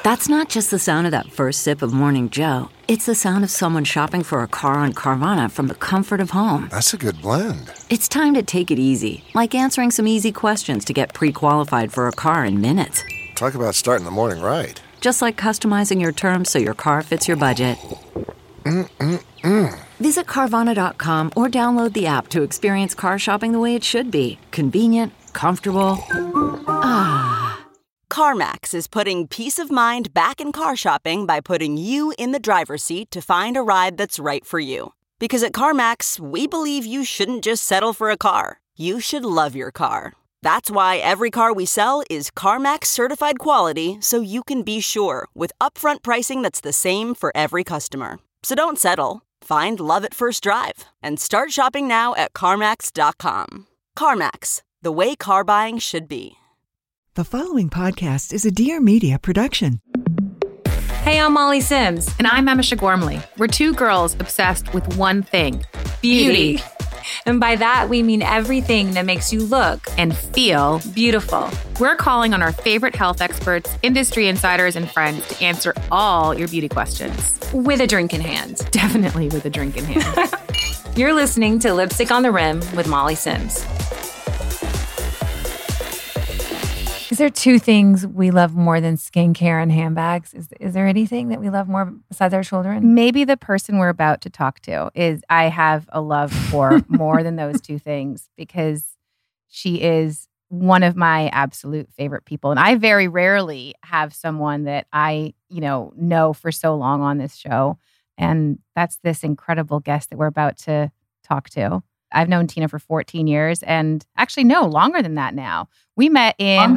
That's not just the sound of that first sip of Morning Joe. It's the sound of someone shopping for a car on Carvana from the comfort of home. That's a good blend. It's time to take it easy, like answering some easy questions to get pre-qualified for a car in minutes. Talk about starting the morning right. Just like customizing your terms so your car fits your budget. Visit Carvana.com or download the app to experience car shopping the way it should be. Convenient, comfortable. CarMax is putting peace of mind back in car shopping by putting you in the driver's seat to find a ride that's right for you. Because at CarMax, we believe you shouldn't just settle for a car. You should love your car. That's why every car we sell is CarMax certified quality, so you can be sure with upfront pricing that's the same for every customer. So don't settle. Find love at first drive and start shopping now at CarMax.com. CarMax, the way car buying should be. The following podcast is a Dear Media production. Hey, I'm Molly Sims. And I'm Emisha Gormley. We're two girls obsessed with one thing, beauty. And by that, we mean everything that makes you look And feel beautiful. We're calling on our favorite health experts, industry insiders, and friends to answer all your beauty questions. With a drink in hand. Definitely with a drink in hand. You're listening to Lipstick on the Rim with Molly Sims. Is there two things we love more than skincare and handbags? Is there anything that we love more besides our children? Maybe the person we're about to talk to I have a love for more than those two things, because she is one of my absolute favorite people. And I very rarely have someone that I, know for so long on this show. And that's this incredible guest that we're about to talk to. I've known Tina for 14 years, and actually, no, longer than that now. We met in,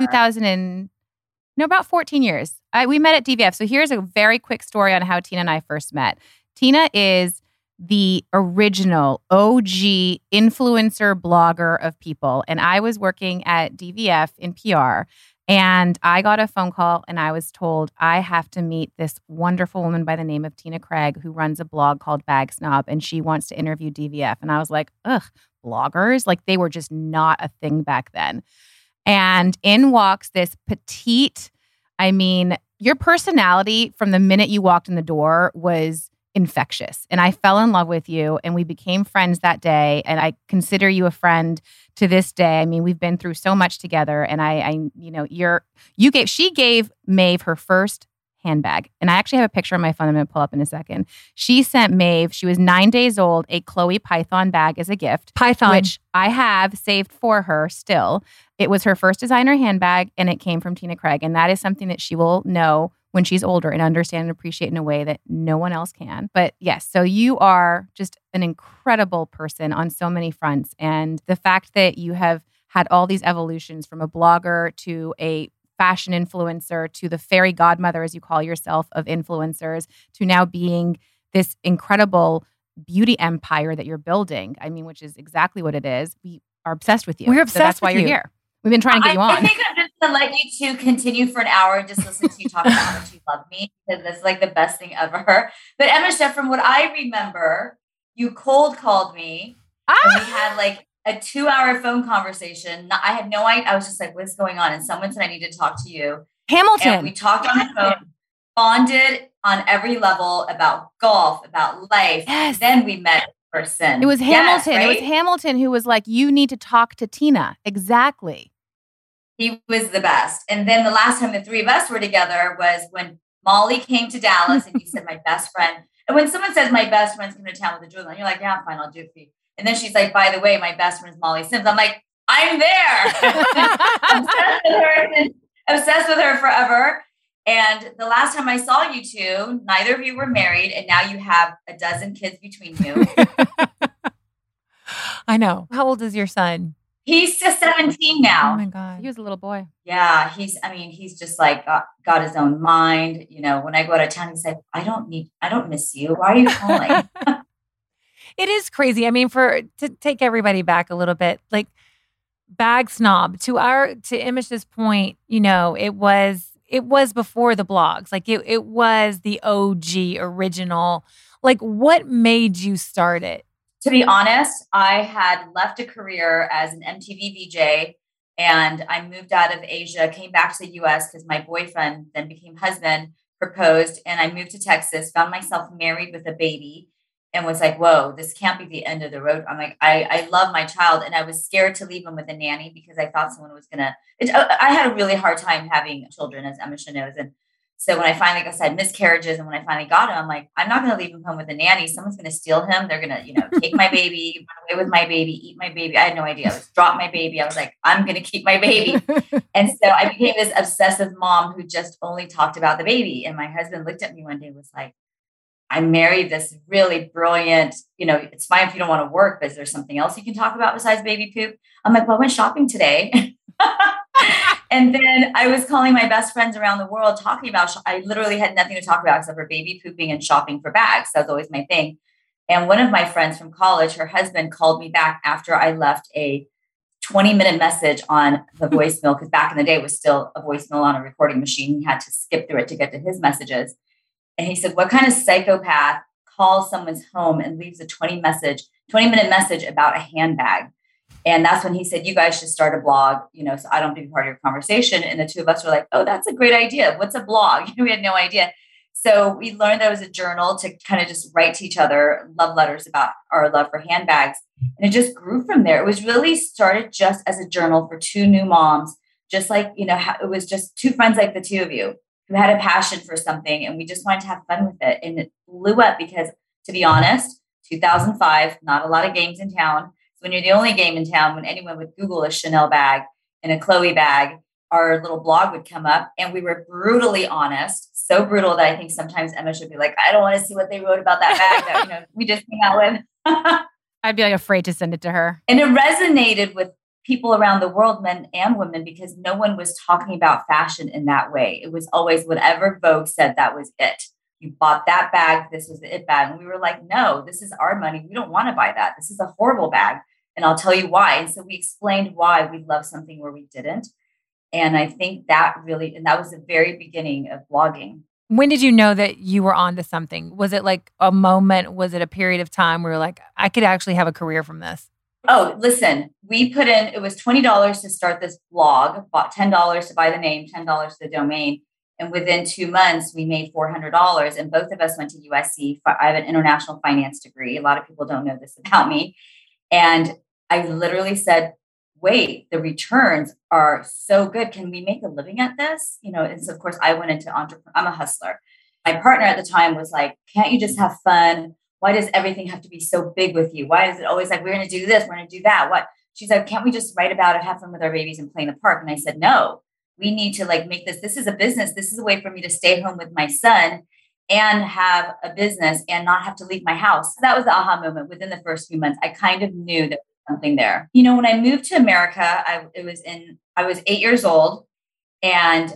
about 14 years. We met at DVF. So here's a very quick story on how Tina and I first met. Tina is the original OG influencer blogger of People, and I was working at DVF in PR. And I got a phone call and I was told I have to meet this wonderful woman by the name of Tina Craig, who runs a blog called Bag Snob, and she wants to interview DVF. And I was like, ugh, bloggers? Like, they were just not a thing back then. And in walks this petite, your personality from the minute you walked in the door was infectious. And I fell in love with you, and we became friends that day. And I consider you a friend to this day. We've been through so much together. And she gave Maeve her first handbag. And I actually have a picture on my phone I'm going to pull up in a second. She sent Maeve, she was 9 days old, a Chloe Python bag as a gift. Python. Which I have saved for her still. It was her first designer handbag, and it came from Tina Craig. And that is something that she will know when she's older and understand and appreciate in a way that no one else can. But yes, so you are just an incredible person on so many fronts. And the fact that you have had all these evolutions from a blogger to a fashion influencer to the fairy godmother, as you call yourself, of influencers, to now being this incredible beauty empire that you're building, which is exactly what it is. We are obsessed with you. We're obsessed so that's why with you're here. We've been trying to get you on. I think I'm just going to let you two continue for an hour and just listen to you talk about how much you love me, because it's like the best thing ever. But Emisha, from what I remember, you cold called me and we had like a 2-hour phone conversation. I had no idea. I was just like, what's going on? And someone said, I need to talk to you. Hamilton. And we talked on the phone, bonded on every level about golf, about life. Yes. Then we met in person. It was Hamilton. Yes, right? It was Hamilton who was like, you need to talk to Tina. Exactly. He was the best. And then the last time the three of us were together was when Molly came to Dallas and you said, my best friend. And when someone says my best friend's coming to town with a jewelry, you're like, yeah, fine, I'll do it for you. And then she's like, by the way, my best friend is Molly Sims. I'm like, I'm there. obsessed with her forever. And the last time I saw you two, neither of you were married. And now you have a dozen kids between you. I know. How old is your son? He's just 17 now. Oh my God. He was a little boy. Yeah. He's just like got his own mind. When I go out of town, he's like, I don't miss you. Why are you calling? It is crazy. To take everybody back a little bit, like Bag Snob, to Imish's point, it was before the blogs. Like it was the OG original. Like, what made you start it? To be honest, I had left a career as an MTV VJ And I moved out of Asia, came back to the US because my boyfriend then became husband, proposed, and I moved to Texas, found myself married with a baby, and was like, whoa, this can't be the end of the road. I'm like, I love my child. And I was scared to leave him with a nanny because I thought someone was going to, I had a really hard time having children, as Emma knows. And so when I finally, like I said, miscarriages, and when I finally got him, I'm like, I'm not going to leave him home with a nanny. Someone's going to steal him. They're going to, take my baby, run away with my baby, eat my baby. I had no idea. I was drop my baby. I was like, I'm going to keep my baby. And so I became this obsessive mom who just only talked about the baby. And my husband looked at me one day and was like, I married this really brilliant, it's fine if you don't want to work, but is there something else you can talk about besides baby poop? I'm like, well, I went shopping today. And then I was calling my best friends around the world talking about, I literally had nothing to talk about except for baby pooping and shopping for bags. That was always my thing. And one of my friends from college, her husband called me back after I left a 20-minute message on the voicemail, because back in the day it was still a voicemail on a recording machine. He had to skip through it to get to his messages. And he said, what kind of psychopath calls someone's home and leaves a 20-minute message about a handbag? And that's when he said, you guys should start a blog, so I don't be part of your conversation. And the two of us were like, oh, that's a great idea. What's a blog? We had no idea. So we learned that it was a journal to kind of just write to each other love letters about our love for handbags. And it just grew from there. It was really started just as a journal for two new moms, just like, it was just two friends like the two of you who had a passion for something. And we just wanted to have fun with it. And it blew up because, to be honest, 2005, not a lot of games in town. So when you're the only game in town, when anyone would Google a Chanel bag and a Chloe bag, our little blog would come up, and we were brutally honest, so brutal that I think sometimes Emma should be like, I don't want to see what they wrote about that bag that we just came out with. I'd be afraid to send it to her. And it resonated with people around the world, men and women, because no one was talking about fashion in that way. It was always whatever Vogue said, that was it. You bought that bag, this was the it bag. And we were like, no, this is our money. We don't want to buy that. This is a horrible bag. And I'll tell you why. And so we explained why we love something where we didn't. And I think that was the very beginning of blogging. When did you know that you were onto something? Was it like a moment? Was it a period of time where you're like, I could actually have a career from this? Oh, listen, we put in, it was $20 to start this blog, bought $10 to buy the name, $10 to the domain. And within 2 months, we made $400. And both of us went to USC. I have an international finance degree. A lot of people don't know this about me. And I literally said, wait, the returns are so good. Can we make a living at this? And so of course I went into entrepreneur. I'm a hustler. My partner at the time was like, can't you just have fun? Why does everything have to be so big with you? Why is it always like, we're going to do this, we're going to do that? What? She's like, can't we just write about it, have fun with our babies and play in the park? And I said, no, we need to make this. This is a business. This is a way for me to stay home with my son and have a business and not have to leave my house. So that was the aha moment. Within the first few months, I kind of knew that something there. When I moved to America, I was 8 years old, and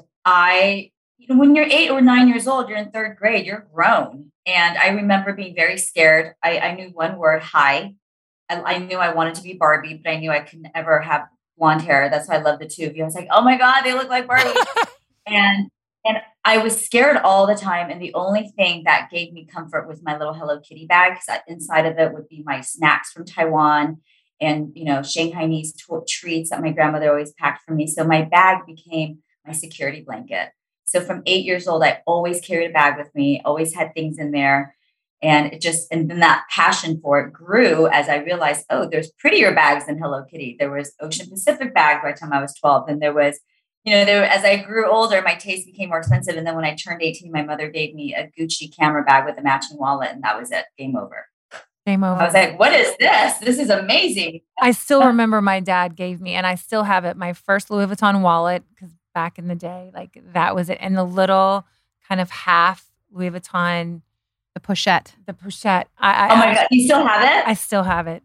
when you're 8 or 9 years old, you're in third grade, you're grown. And I remember being very scared. I knew one word, hi. I knew I wanted to be Barbie, but I knew I could never have blonde hair. That's why I love the two of you. I was like, oh my God, they look like Barbie. and I was scared all the time. And the only thing that gave me comfort was my little Hello Kitty bag, because inside of it would be my snacks from Taiwan and, Shanghainese treats that my grandmother always packed for me. So my bag became my security blanket. So from 8 years old, I always carried a bag with me, always had things in there. And and then that passion for it grew as I realized, oh, there's prettier bags than Hello Kitty. There was Ocean Pacific bag by the time I was 12. Then there was, as I grew older, my taste became more expensive. And then when I turned 18, my mother gave me a Gucci camera bag with a matching wallet. And that was it. Game over. Game over. I was like, what is this? This is amazing. I still remember my dad gave me, and I still have it, my first Louis Vuitton wallet, because back in the day, that was it. And the little kind of half Louis Vuitton. The pochette. The pochette. Oh my God. You still have it? I still have it.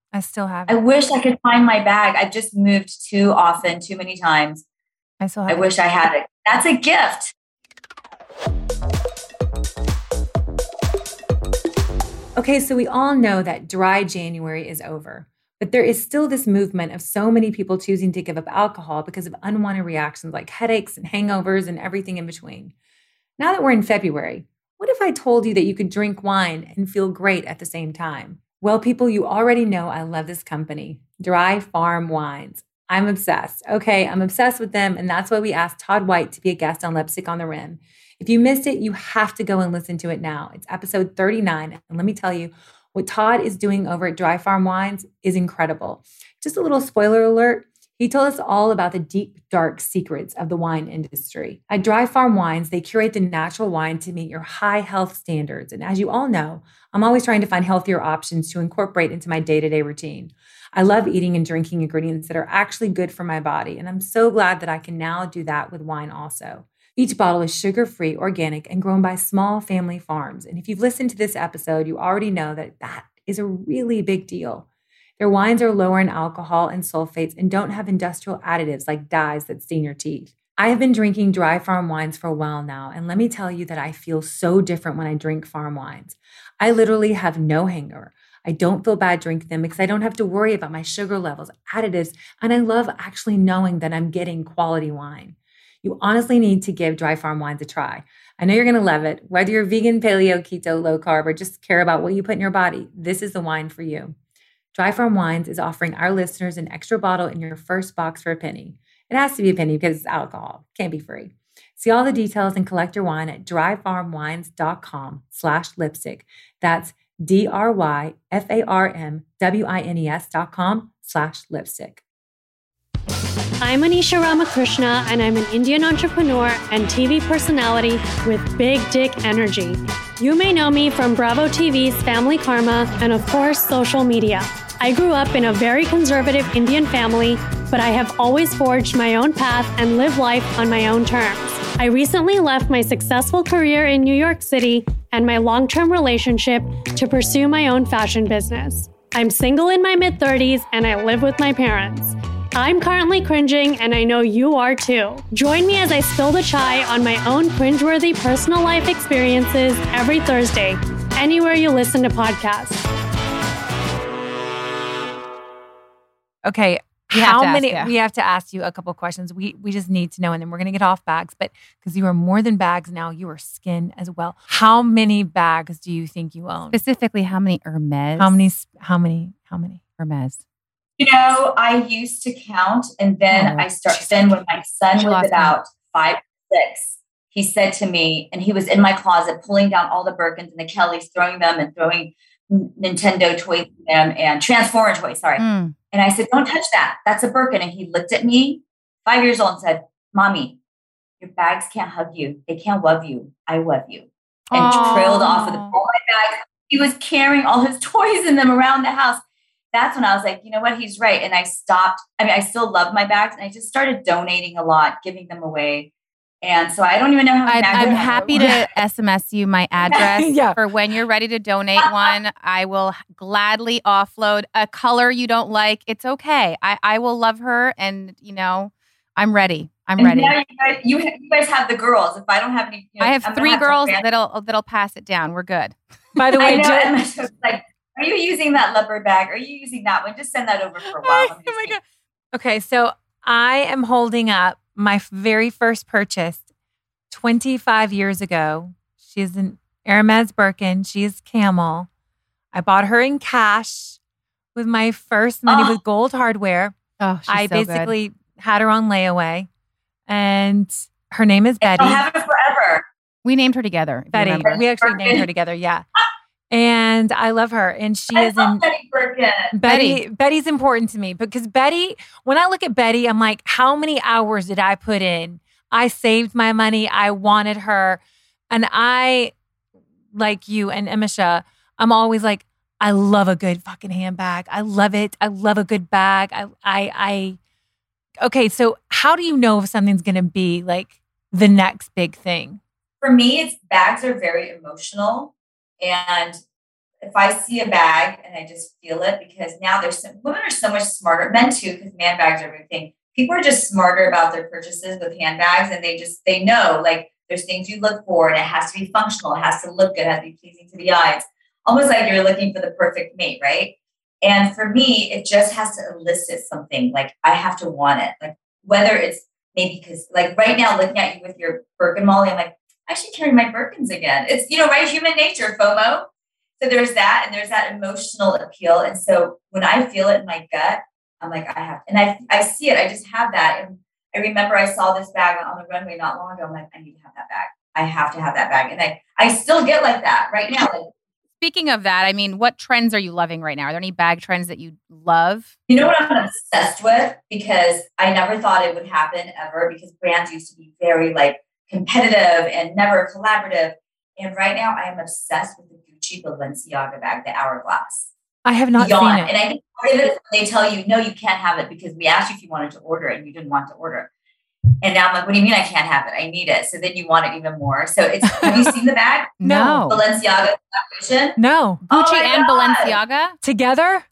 I wish I could find my bag. I've just moved too often, too many times. I wish I had it. That's a gift. Okay, so we all know that dry January is over, but there is still this movement of so many people choosing to give up alcohol because of unwanted reactions like headaches and hangovers and everything in between. Now that we're in February, what if I told you that you could drink wine and feel great at the same time? Well, people, you already know I love this company, Dry Farm Wines. I'm obsessed. Okay, I'm obsessed with them. And that's why we asked Todd White to be a guest on Lipstick on the Rim. If you missed it, you have to go and listen to it now. It's episode 39. And let me tell you, what Todd is doing over at Dry Farm Wines is incredible. Just a little spoiler alert. He told us all about the deep, dark secrets of the wine industry. At Dry Farm Wines, they curate the natural wine to meet your high health standards. And as you all know, I'm always trying to find healthier options to incorporate into my day-to-day routine. I love eating and drinking ingredients that are actually good for my body. And I'm so glad that I can now do that with wine also. Each bottle is sugar-free, organic, and grown by small family farms. And if you've listened to this episode, you already know that that is a really big deal. Their wines are lower in alcohol and sulfates and don't have industrial additives like dyes that stain your teeth. I have been drinking Dry Farm wines for a while now, and let me tell you that I feel so different when I drink farm wines. I literally have no hangover. I don't feel bad drinking them because I don't have to worry about my sugar levels, additives, and I love actually knowing that I'm getting quality wine. You honestly need to give Dry Farm Wines a try. I know you're going to love it. Whether you're vegan, paleo, keto, low carb, or just care about what you put in your body, this is the wine for you. Dry Farm Wines is offering our listeners an extra bottle in your first box for a penny. It has to be a penny because it's alcohol. It can't be free. See all the details and collect your wine at dryfarmwines.com/lipstick. That's DRYFARMWINES.com/lipstick. I'm Anisha Ramakrishna, and I'm an Indian entrepreneur and TV personality with big dick energy. You may know me from Bravo TV's Family Karma and, of course, social media. I grew up in a very conservative Indian family, but I have always forged my own path and lived life on my own terms. I recently left my successful career in New York City and my long-term relationship to pursue my own fashion business. I'm single in my mid-30s and I live with my parents. I'm currently cringing, and I know you are too. Join me as I spill the chai on my own cringeworthy personal life experiences every Thursday, anywhere you listen to podcasts. Okay, we have to ask you a couple questions. We just need to know, and then we're going to get off bags. But because you are more than bags now, you are skin as well. How many bags do you think you own? Specifically, how many Hermes? How many Hermes? You know, I used to count, and then Then when my son was about 5 or 6, he said to me, and he was in my closet pulling down all the Birkins and the Kellys, throwing them and throwing Nintendo toys at them and Transformer toys. Sorry. And I said, "Don't touch that. That's a Birkin." And he looked at me, 5 years old, and said, "Mommy, your bags can't hug you. They can't love you. I love you." And trailed off with all my bags. He was carrying all his toys in them around the house. That's when I was like, you know what? He's right. And I stopped. I mean, I still love my bags, and I just started donating a lot, giving them away. And so I don't even know how many bags I'm happy to SMS you my address for when you're ready to donate one. I will gladly offload a color you don't like. It's okay. I will love her, and I'm ready. I'm ready. You guys have the girls. If I don't have any, I have 3 girls that'll pass it down. We're good. By the way, are you using that leopard bag? Are you using that one? Just send that over for a while. Oh my God. Okay, so I am holding up my very first purchase 25 years ago. She's an Hermes Birkin. She is camel. I bought her in cash with my first money with gold hardware. Oh, she's I so basically had her on layaway, and her name is Betty. I'll have her forever. We named her together. Betty. We actually named her together. Yeah. And I love her. And she is in Betty's important to me because Betty, when I look at Betty, I'm like, how many hours did I put in? I saved my money. I wanted her. And I, like you and Emisha, I'm always like, I love a good fucking handbag. I love it. I love a good bag. Okay, so how do you know if something's going to be like the next big thing? For me, bags are very emotional. And if I see a bag and I just feel it, because now women are so much smarter, men too, because man bags are everything. People are just smarter about their purchases with handbags, and they know like there's things you look for, and it has to be functional, it has to look good, it has to be pleasing to the eyes. Almost like you're looking for the perfect mate, right? And for me, it just has to elicit something. Like I have to want it. Like whether it's maybe because like right now, looking at you with your Birkin, Molly, I'm like, I should carry my Birkins again. It's, right? Human nature, FOMO. So there's that, and there's that emotional appeal. And so when I feel it in my gut, I'm like, I have, and I see it. I just have that. And I remember I saw this bag on the runway not long ago. I'm like, I need to have that bag. I have to have that bag. And I still get like that right now. Like, speaking of that, I mean, what trends are you loving right now? Are there any bag trends that you love? You know what I'm obsessed with? Because I never thought it would happen ever, because brands used to be very like competitive and never collaborative. And right now I am obsessed with the Gucci Balenciaga bag, the Hourglass. I have not seen it. And I think part of it, they tell you, no, you can't have it because we asked you if you wanted to order it and you didn't want to order it. And now I'm like, what do you mean I can't have it? I need it. So then you want it even more. So have you seen the bag? No. Balenciaga collaboration? No. Gucci and Balenciaga? Together?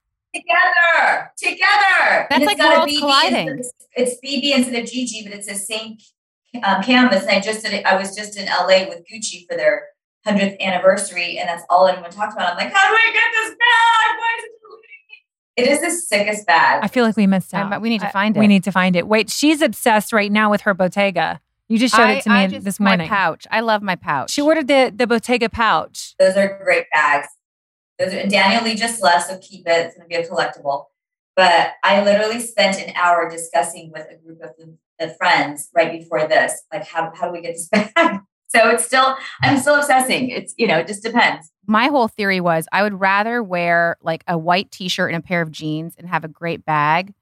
Together. That's like worlds colliding. It's BB instead of Gigi, but it's the same canvas. And I was just in LA with Gucci for their 100th anniversary, and that's all anyone talked about. I'm like, how do I get this bag? Why is it eluding me? It is the sickest bag. I feel like we missed out. We need to find it. We need to find it. Wait, she's obsessed right now with her Bottega. You just showed it to me this morning. My pouch. I love my pouch. She ordered the Bottega pouch. Those are great bags. And Daniel Lee just left, so keep it. It's going to be a collectible. But I literally spent an hour discussing with a group of the friends right before this, like how do we get this bag? So I'm still obsessing. It's, it just depends. My whole theory was I would rather wear like a white t-shirt and a pair of jeans and have a great bag.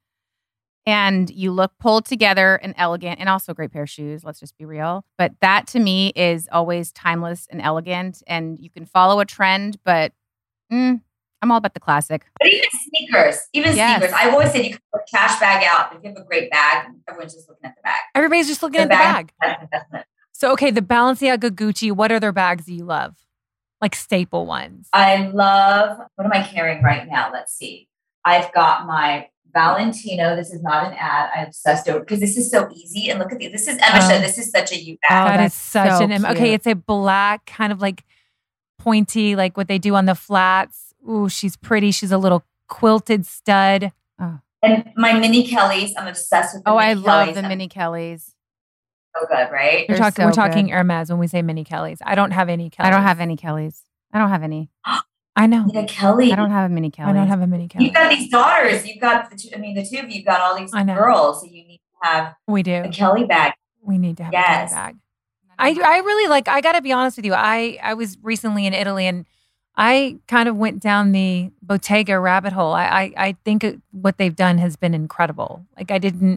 And you look pulled together and elegant, and also a great pair of shoes. Let's just be real. But that to me is always timeless and elegant. And you can follow a trend, but I'm all about the classic. But even sneakers. Sneakers. I've always said you can put a cash bag out. If you have a great bag, everyone's just looking at the bag. Everybody's just looking at the bag. So, okay, the Balenciaga, Gucci, what other bags do you love? Like staple ones. I love, what am I carrying right now? Let's see. I've got my Valentino. This is not an ad. I obsessed over because this is so easy. And look at this is Emma. This is such a you bag. That is such an Emma. Okay, it's a black kind of like pointy, like what they do on the flats. Ooh, she's pretty. She's a little quilted stud. Oh. And my mini Kellys. I'm obsessed with the mini Kellys. I love the mini Kellys. So good, right? We're talking Hermes when we say mini Kellys. I don't have any Kellys. I don't have any Kellys. I don't have any. I know. Need a Kelly. I don't have a mini Kelly. I don't have a mini Kelly. You've got these daughters. You've got the two of you. You've got all these girls. So you need to have a Kelly bag. We need to have a Kelly bag. I really like, I got to be honest with you. I was recently in Italy and I kind of went down the Bottega rabbit hole. I think what they've done has been incredible. Like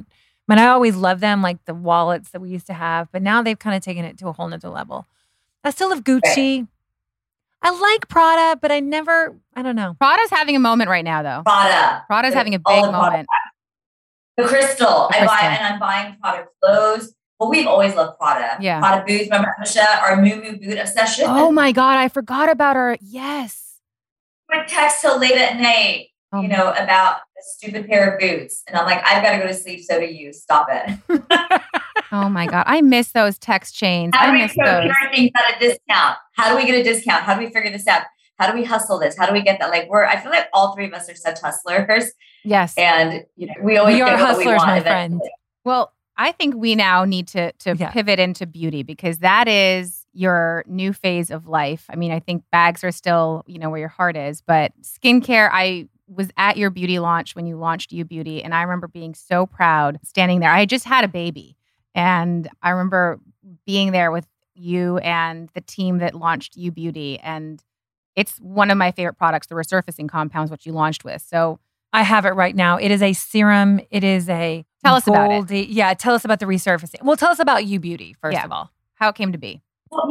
I always loved them, like the wallets that we used to have, but now they've kind of taken it to a whole nother level. I still love Gucci. I like Prada, but I don't know. Prada's having a moment right now, though. Prada's having a big moment. The crystal. I'm buying Prada clothes. Well, we've always loved Prada. Yeah. Prada boots. Remember Misha, our Moo Moo boot obsession? Oh my God, I forgot about her. Yes. I would text till late at night, about a stupid pair of boots. And I'm like, I've got to go to sleep, so do you. Stop it. Oh my God. I miss those text chains. I miss those. Things at a discount. How do we get a discount? How do we figure this out? How do we hustle this? How do we get that? I feel like all three of us are such hustlers. Yes. And we always are hustlers, my eventually. friend. Well, I think we now need to pivot into beauty because that is your new phase of life. I mean, I think bags are still, where your heart is, but skincare, I was at your beauty launch when you launched You Beauty. And I remember being so proud standing there. I had just had a baby. And I remember being there with you and the team that launched You Beauty. And it's one of my favorite products, the resurfacing compounds, what you launched with. So I have it right now. It is a serum. It is a Tell us about it. Yeah, tell us about the resurfacing. Well, tell us about You Beauty, first of all. How it came to be. Well,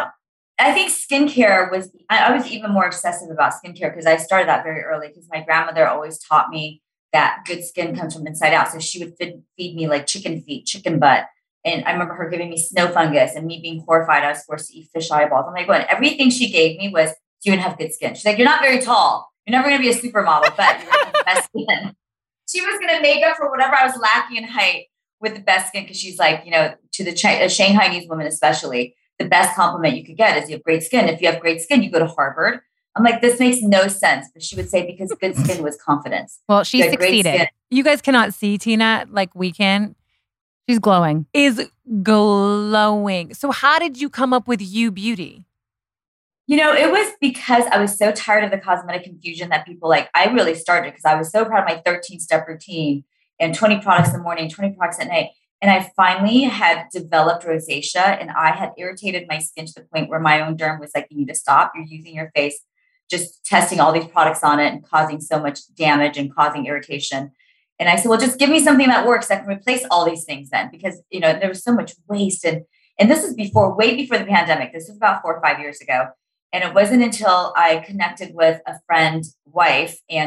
I think skincare I was even more obsessive about skincare because I started that very early because my grandmother always taught me that good skin comes from inside out. So she would feed me like chicken feet, chicken butt. And I remember her giving me snow fungus and me being horrified. I was forced to eat fish eyeballs. I'm like, what? Everything she gave me was, you would have good skin. She's like, you're not very tall. You're never going to be a supermodel, but you're going to have the best skin. She was going to make up for whatever I was lacking in height with the best skin. Cause she's like, to the Shanghainese women, especially, the best compliment you could get is you have great skin. If you have great skin, you go to Harvard. I'm like, this makes no sense. But she would say, because good skin was confidence. Well, she succeeded. You guys cannot see Tina like we can. She's glowing. Is glowing. So how did you come up with You Beauty? It was because I was so tired of the cosmetic confusion that people I really started because I was so proud of my 13-step routine and 20 products in the morning, 20 products at night. And I finally had developed rosacea and I had irritated my skin to the point where my own derm was like, you need to stop. You're using your face, just testing all these products on it and causing so much damage and causing irritation. And I said, well, just give me something that works that can replace all these things then, because, there was so much waste. And this is way before the pandemic. This was about 4 or 5 years ago. And it wasn't until I connected with a friend's wife and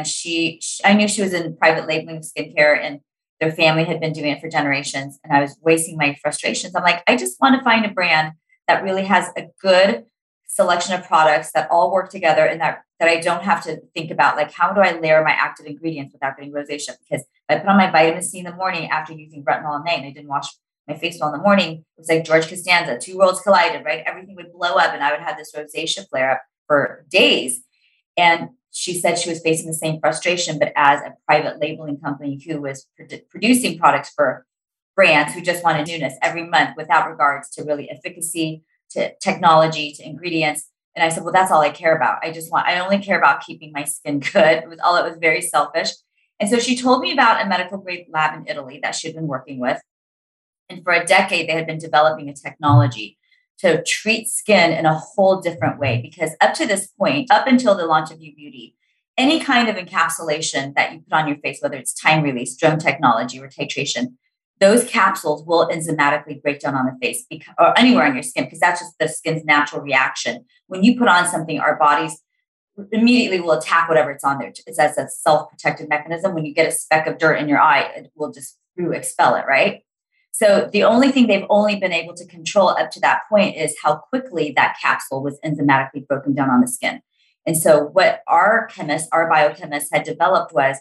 I knew she was in private labeling of skincare and their family had been doing it for generations. And I was wasting my frustrations. I'm like, I just want to find a brand that really has a good selection of products that all work together and that I don't have to think about, how do I layer my active ingredients without getting rosacea? Because if I put on my vitamin C in the morning after using retinol at night and I didn't wash my face well in the morning, it was like George Costanza, two worlds collided, right? Everything would blow up and I would have this rosacea flare up for days. And she said she was facing the same frustration, but as a private labeling company who was producing products for brands who just wanted newness every month without regards to really efficacy, to technology, to ingredients. And I said, well, that's all I care about. I only care about keeping my skin good. It was very selfish. And so she told me about a medical grade lab in Italy that she'd been working with. And for a decade, they had been developing a technology to treat skin in a whole different way. Because up to this point, up until the launch of UBeauty, any kind of encapsulation that you put on your face, whether it's time release, drone technology, or titration, those capsules will enzymatically break down on the face or anywhere on your skin, because that's just the skin's natural reaction. When you put on something, our bodies immediately will attack whatever it's on there. It's as a self-protective mechanism. When you get a speck of dirt in your eye, it will just expel it, right? So the only thing they've only been able to control up to that point is how quickly that capsule was enzymatically broken down on the skin. And so what our biochemists had developed was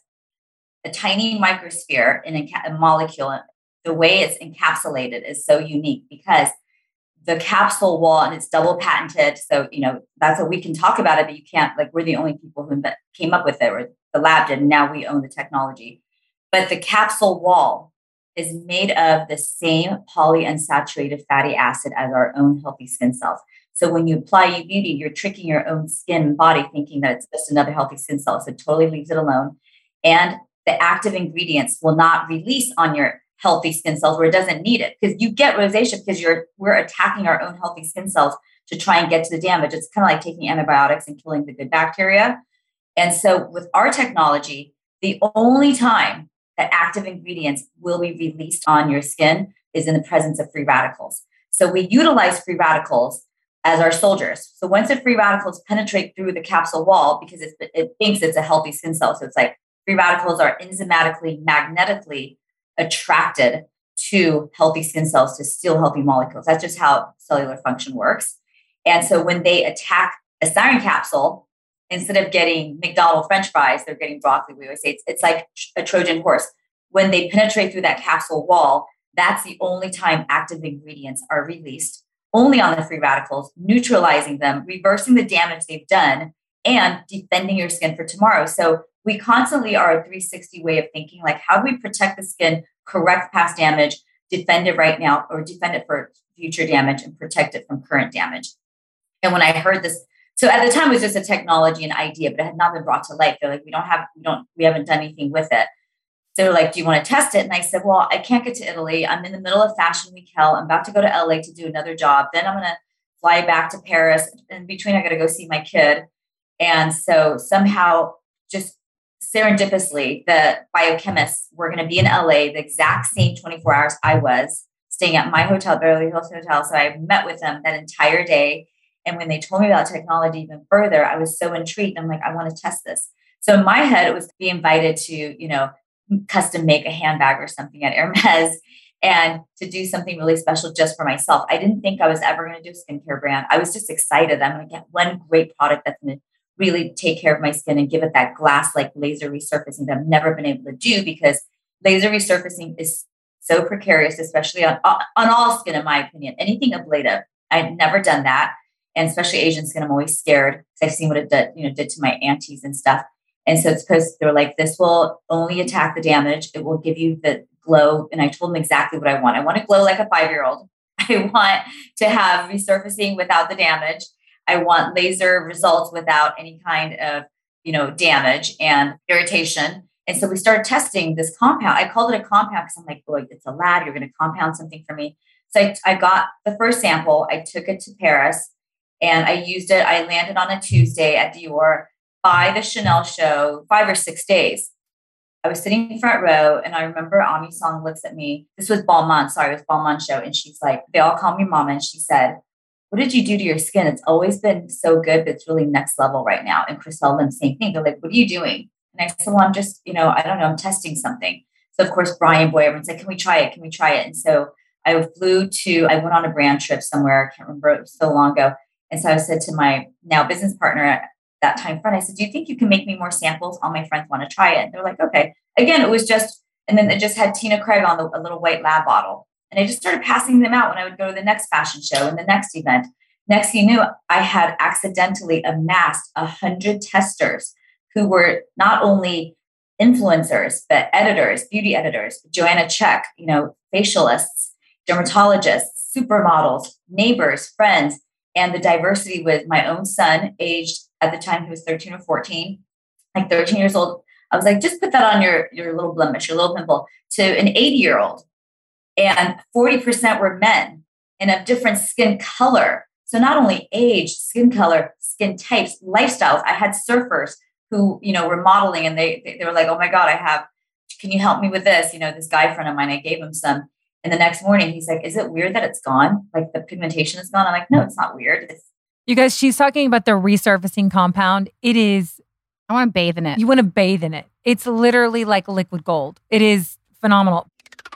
a tiny microsphere in a molecule. The way it's encapsulated is so unique because the capsule wall, and it's double patented. So, that's what we can talk about it, but you can't, we're the only people who came up with it, or the lab did, and now we own the technology. But the capsule wall is made of the same polyunsaturated fatty acid as our own healthy skin cells. So when you apply UBeauty, you're tricking your own skin and body thinking that it's just another healthy skin cell. So it totally leaves it alone. And the active ingredients will not release on your healthy skin cells where it doesn't need it, because you get rosacea because we're attacking our own healthy skin cells to try and get to the damage. It's kind of like taking antibiotics and killing the good bacteria. And so with our technology, the only time that active ingredients will be released on your skin is in the presence of free radicals. So we utilize free radicals as our soldiers. So once the free radicals penetrate through the capsule wall, because it thinks it's a healthy skin cell, so it's like free radicals are enzymatically, magnetically attracted to healthy skin cells to steal healthy molecules. That's just how cellular function works. And so when they attack a siren capsule, instead of getting McDonald's French fries, they're getting broccoli. We always say it's like a Trojan horse. When they penetrate through that capsule wall, that's the only time active ingredients are released, only on the free radicals, neutralizing them, reversing the damage they've done, and defending your skin for tomorrow. So we constantly are a 360 way of thinking, how do we protect the skin, correct past damage, defend it right now, or defend it for future damage and protect it from current damage. And when I heard this, so at the time it was just a technology and idea, but it had not been brought to life. They're like, we haven't done anything with it. So they're like, do you want to test it? And I said, well, I can't get to Italy. I'm in the middle of Fashion Week hell. I'm about to go to LA to do another job. Then I'm going to fly back to Paris. In between, I got to go see my kid. And so somehow, just serendipitously, the biochemists were going to be in LA the exact same 24 hours I was staying at my hotel, Beverly Hills Hotel. So I met with them that entire day. And when they told me about technology even further, I was so intrigued. I'm like, I want to test this. So in my head, it was to be invited to, custom make a handbag or something at Hermes and to do something really special just for myself. I didn't think I was ever going to do a skincare brand. I was just excited. I'm going to get one great product that's going to really take care of my skin and give it that glass-like laser resurfacing that I've never been able to do, because laser resurfacing is so precarious, especially on all skin, in my opinion. Anything ablative. I'd never done that. And especially Asian skin, I'm always scared because I've seen what it did to my aunties and stuff. And so they're like, this will only attack the damage. It will give you the glow. And I told them exactly what I want. I want to glow like a 5-year-old. I want to have resurfacing without the damage. I want laser results without any kind of, damage and irritation. And so we started testing this compound. I called it a compound because I'm like, boy, it's a lab. You're going to compound something for me. So I got the first sample. I took it to Paris and I used it. I landed on a Tuesday at Dior. By the Chanel show, 5 or 6 days. I was sitting in front row and I remember Ami Song looks at me. This was Balmain. Sorry, it was Balmain show. And she's like, they all call me mama. And she said, what did you do to your skin? It's always been so good, but it's really next level right now. And Chriselle Lim, same thing. They're like, what are you doing? And I said, well, I'm just, I don't know, I'm testing something. So of course, Brian Boy, everyone's like, can we try it? Can we try it? And so I went on a brand trip somewhere. I can't remember. It was so long ago. And so I said to my now business partner at that time friend, I said, do you think you can make me more samples? All my friends want to try it. And they're like, okay. Again, it was just, and then it just had Tina Craig on a little white lab bottle. And I just started passing them out when I would go to the next fashion show and the next event. Next thing you knew, I had accidentally amassed 100 testers who were not only influencers, but editors, beauty editors, Joanna Check, facialists, dermatologists, supermodels, neighbors, friends, and the diversity with my own son, aged at the time he was 13 or 14, like 13 years old. I was like, just put that on your little blemish, your little pimple, to an 80-year-old. And 40% were men and of different skin color. So not only age, skin color, skin types, lifestyles. I had surfers who, were modeling and they were like, oh my God, can you help me with this? This guy friend of mine, I gave him some. And the next morning he's like, is it weird that it's gone? Like the pigmentation is gone? I'm like, no, it's not weird. You guys, she's talking about the resurfacing compound. It is. I want to bathe in it. You want to bathe in it. It's literally like liquid gold. It is phenomenal.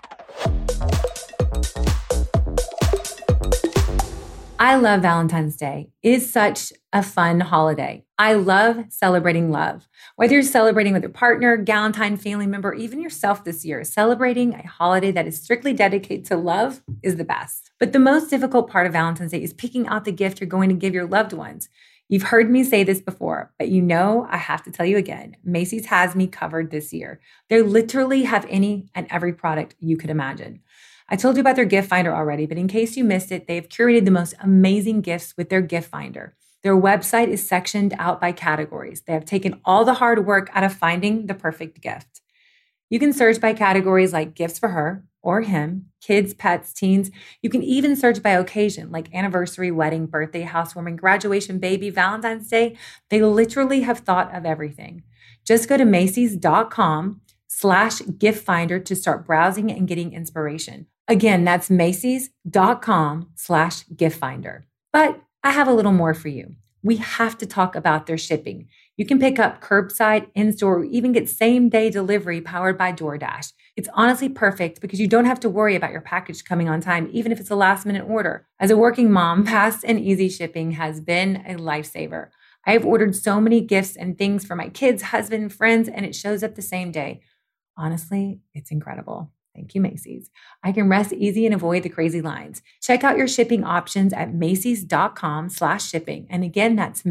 I love Valentine's Day. It is such a fun holiday. I love celebrating love. Whether you're celebrating with your partner, Galentine family member, even yourself this year, celebrating a holiday that is strictly dedicated to love is the best. But the most difficult part of Valentine's Day is picking out the gift you're going to give your loved ones. You've heard me say this before, but I have to tell you again, Macy's has me covered this year. They literally have any and every product you could imagine. I told you about their gift finder already, but in case you missed it, they've curated the most amazing gifts with their gift finder. Their website is sectioned out by categories. They have taken all the hard work out of finding the perfect gift. You can search by categories like gifts for her or him, kids, pets, teens. You can even search by occasion like anniversary, wedding, birthday, housewarming, graduation, baby, Valentine's Day. They literally have thought of everything. Just go to Macy's.com/gift finder to start browsing and getting inspiration. Again, that's Macy's.com/gift finder. But I have a little more for you. We have to talk about their shipping. You can pick up curbside, in-store, or even get same-day delivery powered by DoorDash. It's honestly perfect because you don't have to worry about your package coming on time, even if it's a last-minute order. As a working mom, fast and easy shipping has been a lifesaver. I have ordered so many gifts and things for my kids, husband, and friends, and it shows up the same day. Honestly, it's incredible. Thank you, Macy's. I can rest easy and avoid the crazy lines. Check out your shipping options at Macy's.com/shipping. And again, that's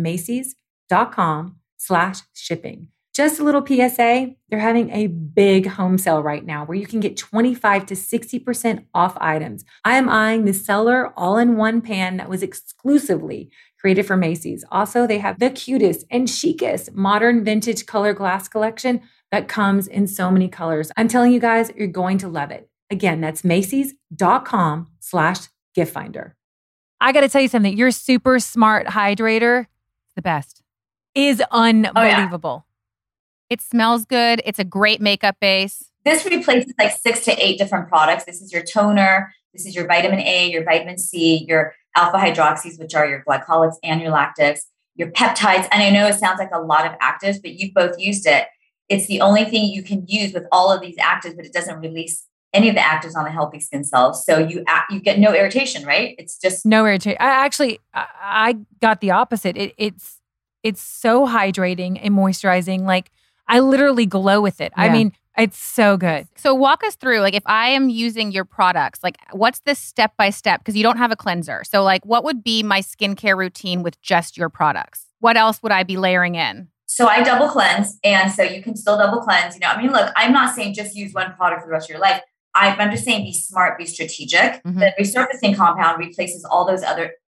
Macy's.com/shipping. Just a little PSA, they're having a big home sale right now where you can get 25 to 60% off items. I am eyeing the Cellar all-in-one pan that was exclusively created for Macy's. Also, they have the cutest and chicest modern vintage color glass collection that comes in so many colors. I'm telling you guys, you're going to love it. Again, that's Macy's.com/gift finder. I got to tell you something. Your super smart hydrator, The best. is unbelievable. It smells good. It's a great makeup base. This replaces like 6 to 8 different products. This is your toner. This is your vitamin A, your vitamin C, your alpha hydroxys, which are your glycolics and your lactics, your peptides. And I know it sounds like a lot of actives, but you've both used it. It's the only thing you can use with all of these actives, but it doesn't release any of the actives on the healthy skin cells. So you get no irritation, right? It's just no irritation. I got the opposite. It's so hydrating and moisturizing. Like I literally glow with it. Yeah. I mean, it's so good. So walk us through, like if I am using your products, like what's the step-by-step? Because you don't have a cleanser. So like what would be my skincare routine with just your products? What else would I be layering in? So I double cleanse. And so you can still double cleanse. Look, I'm not saying just use one product for the rest of your life. I'm just saying be smart, be strategic. Mm-hmm. The resurfacing compound replaces all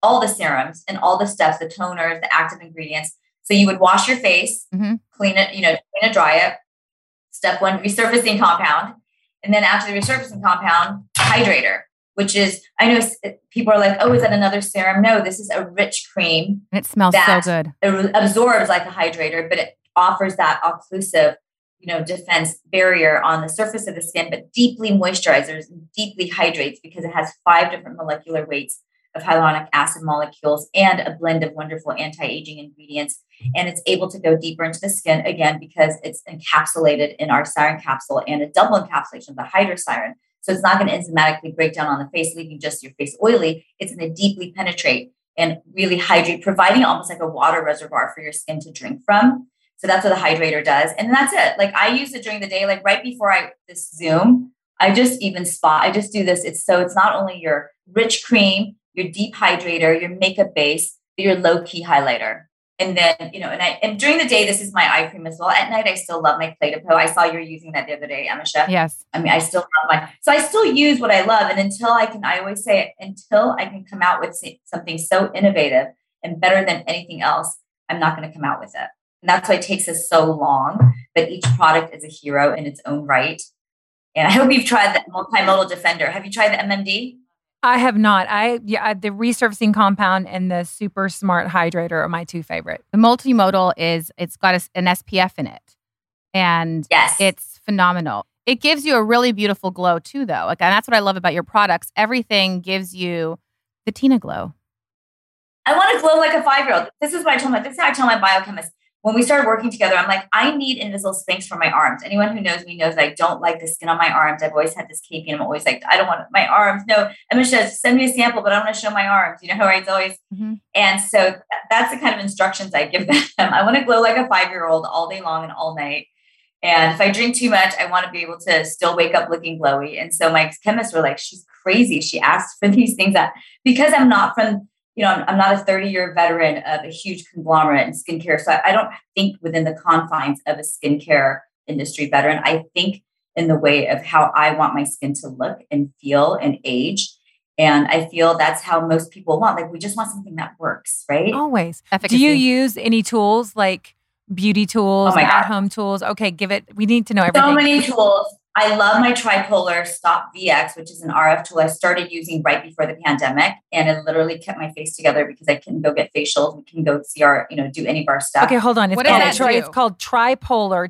all the serums and all the steps, the toners, the active ingredients. So you would wash your face, clean it, clean and dry it. Step 1, resurfacing compound. And then after the resurfacing compound, hydrator, which is, I know people are like, oh, is that another serum? No, this is a rich cream. And it smells so good. It absorbs like a hydrator, but it offers that occlusive, defense barrier on the surface of the skin, but deeply moisturizes and deeply hydrates because it has 5 different molecular weights of hyaluronic acid molecules and a blend of wonderful anti-aging ingredients. And it's able to go deeper into the skin again, because it's encapsulated in our Siren capsule and a double encapsulation of the hydrosiren. So it's not going to enzymatically break down on the face, leaving just your face oily. It's going to deeply penetrate and really hydrate, providing almost like a water reservoir for your skin to drink from. So that's what the hydrator does. And that's it. Like I use it during the day, like right before this Zoom, I just do this. It's not only your rich cream, your deep hydrator, your makeup base, but your low key highlighter. And then, and during the day, this is my eye cream as well. At night, I still love my Clé de Peau. I saw you're using that the other day, Emma Chef. Yes. I mean, I still love mine. So I still use what I love. And I always say, until I can come out with something so innovative and better than anything else, I'm not going to come out with it. And that's why it takes us so long. But each product is a hero in its own right. And I hope you've tried the Multimodal Defender. Have you tried the MMD? I have not. The resurfacing compound and the super smart hydrator are my 2 favorite. The multimodal it's got an SPF in it. And yes, it's phenomenal. It gives you a really beautiful glow too, though. And that's what I love about your products. Everything gives you the Tina glow. I want to glow like a 5-year-old. This is how I tell my biochemist. When we started working together, I'm like, I need invisible Spanx for my arms. Anyone who knows me knows I don't like the skin on my arms. I've always had this caping. I'm always like, I don't want my arms. No, Emma says, send me a sample, but I don't want to show my arms. Right? It's always. And so that's the kind of instructions I give them. I want to glow like a 5-year-old all day long and all night. And if I drink too much, I want to be able to still wake up looking glowy. And so my chemists were like, she's crazy. She asked for these things because I'm not from, I'm not a 30-year veteran of a huge conglomerate in skincare. So I don't think within the confines of a skincare industry veteran. I think in the way of how I want my skin to look and feel and age. And I feel that's how most people want. Like, we just want something that works, right? Always. Efficacy. Do you use any tools like beauty tools, at-home tools? Okay, we need to know everything. So many tools. I love my Tripolar Stop VX, which is an RF tool I started using right before the pandemic. And it literally kept my face together because I couldn't go get facials. We can go see do any of our stuff. Okay, hold on. What does that do? It's called Tripolar,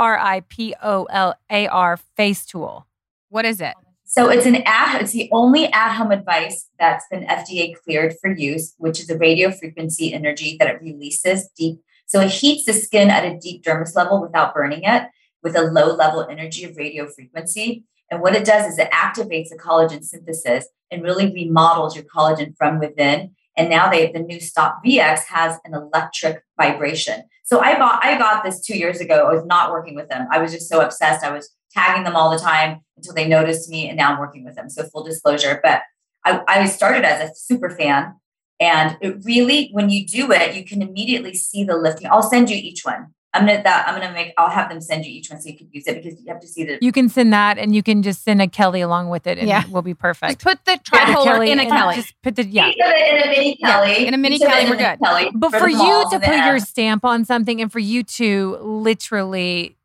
TRIPOLAR face tool. What is it? So it's the only at-home device that's been FDA cleared for use, which is a radio frequency energy that it releases deep. So it heats the skin at a deep dermis level without burning it, with a low level energy of radio frequency. And what it does is it activates the collagen synthesis and really remodels your collagen from within. And now the new Stop VX has an electric vibration. So I got this 2 years ago. I was not working with them. I was just so obsessed. I was tagging them all the time until they noticed me, and now I'm working with them. So full disclosure, but I started as a super fan. And it really, when you do it, you can immediately see the lifting. I'll send you each one. I'll have them send you each one so you can use it, because you have to see the. You can send that, and you can just send a Kelly along with it, and it will be perfect. Just put the Tripolar in a Kelly. Just put the in a mini Kelly. In a mini Kelly, we're good. But for you to put your stamp on something, and for you to literally,